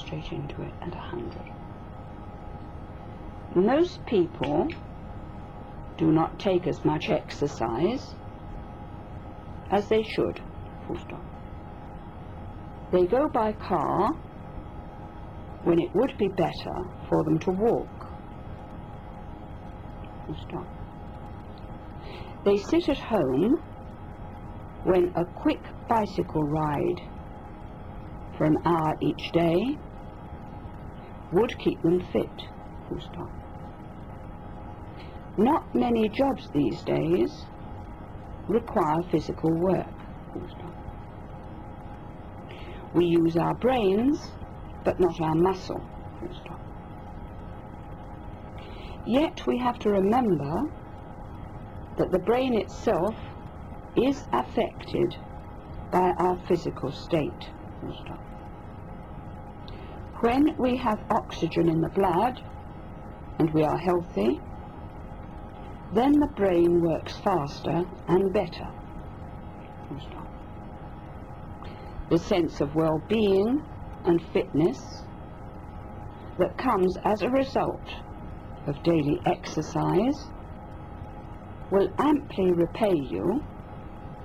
straight into it at 100. Most people do not take as much exercise as they should, full stop. They go by car when it would be better for them to walk, full stop. They sit at home when a quick bicycle ride for an hour each day would keep them fit, full stop. Not many jobs these days require physical work, full stop. We use our brains, but not our muscle, full stop. Yet we have to remember that the brain itself is affected by our physical state, full stop. When we have oxygen in the blood and we are healthy, then the brain works faster and better, full stop. The sense of well-being and fitness that comes as a result of daily exercise will amply repay you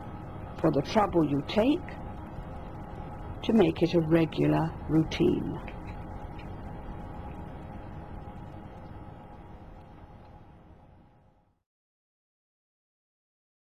for the trouble you take to make it a regular routine.